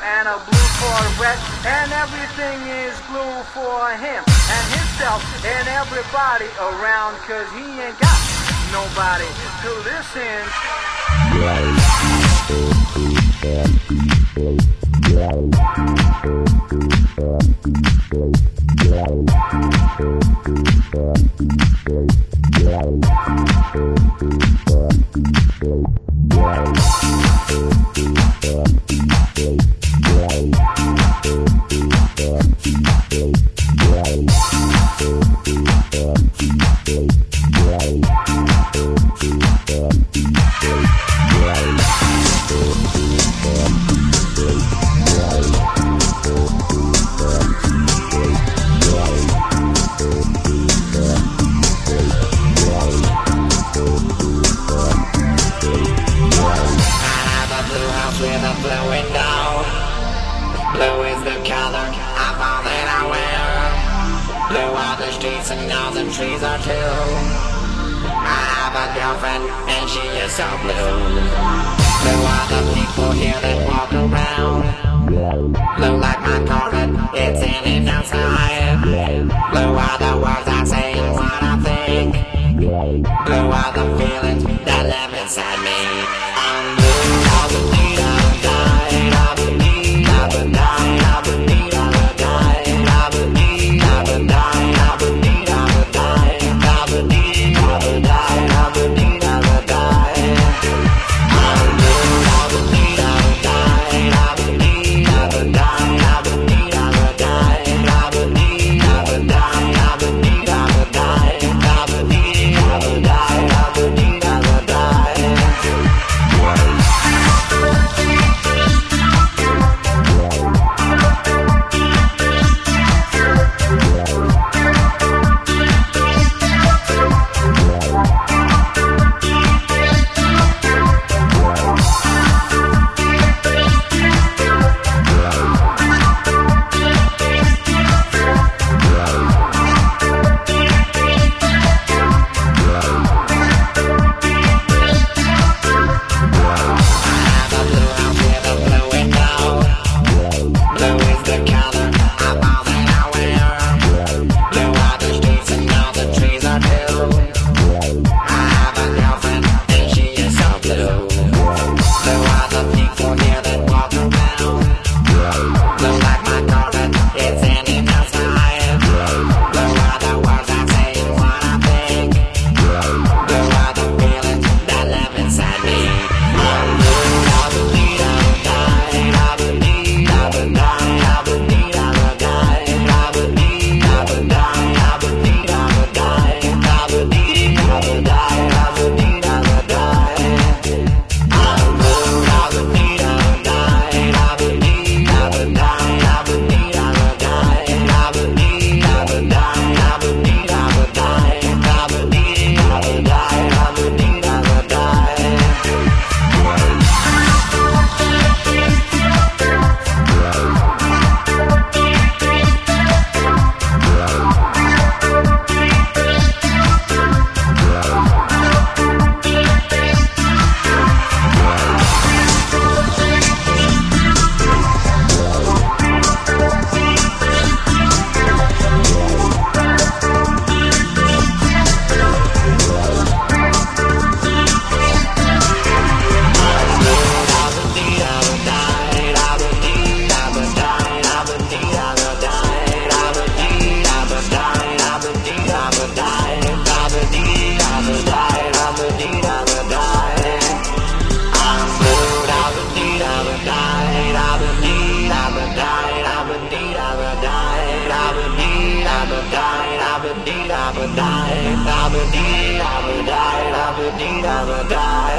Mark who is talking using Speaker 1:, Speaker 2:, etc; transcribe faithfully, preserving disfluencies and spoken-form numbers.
Speaker 1: and a blue Corvette, and everything is blue for him and himself and everybody around, cause he ain't got nobody to listen.
Speaker 2: Blue is the color of all that I wear. Blue are the streets and all the trees are too. I have a girlfriend and she is so blue. Blue are the people here that walk around. Blue like my carpet, it's in and outside. Blue are the words I say and what I think. Blue are the feelings that live inside me. I'm blue, I believe I died, I believe I died, I believe I died, I believe I died, I believe I died, I believe I died, I believe I died. I'm blue, I believe I died, I believe I died, I believe I died, I believe I died, I believe I died, I believe I died, I believe I died. I would die, I would die, I would die, I would die.